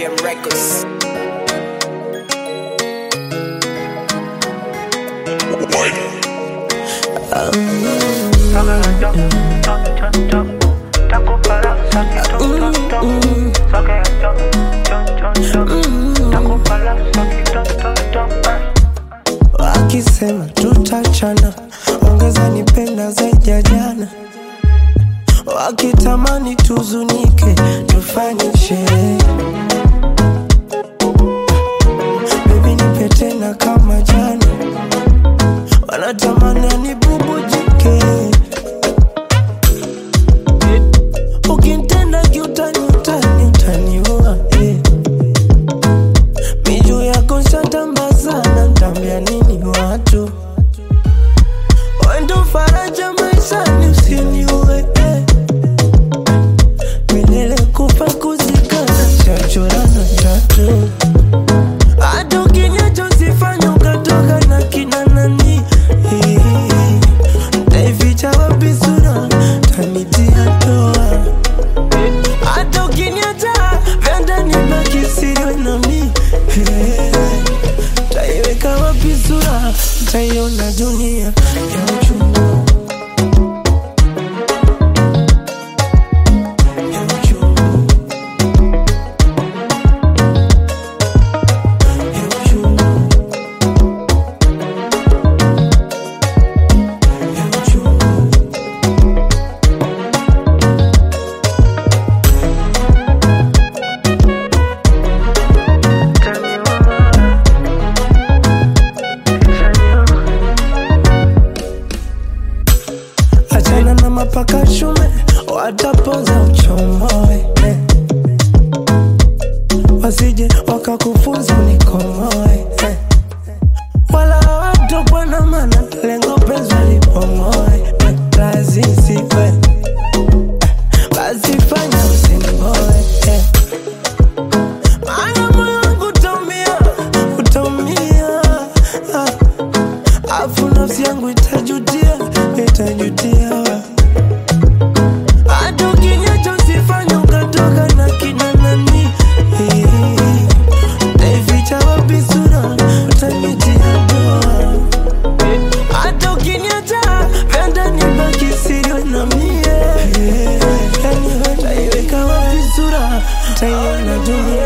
BM Records. Wakisema tutachana, ongeza nipenda zaidi ya jana. Wakitamani tuzunike, tufanye sherehe. Baby nipe tena kama jana, wanatamani anibubujike. Ukinitenda kiutani utani utaniua, miju yako shatamba sana, nitambia nini watu? Wendo faraja maishani usiniue, milele kufa kuzikana, chachorana tatu. Hata ukinyacho sifanya ukatoka na kina nani, nitaificha wapi sura, tanitia toa. Hata ukiniacha vyanda nibaki siri nami, taiweka wapi sura, taiona dunia ya uchungu. Achana na mapaka shume, watapoza uchomoe, wasije wakakufunza unikomoe, wala watokwa na mana, lengo penzi walipomoe. Lazisi we, basi fanya usiniboe, maana moyo wangu utaumia, utaumia. Afu nafsi yangu itajutia, itajutia. Hata ukinyacho sifanya ukatoka na kina nani, nitaificha wapi sura, utanitia doa. Hata ukinyacha vyanda nibaki siri na mie, taiweka wapi sura, taiona dunia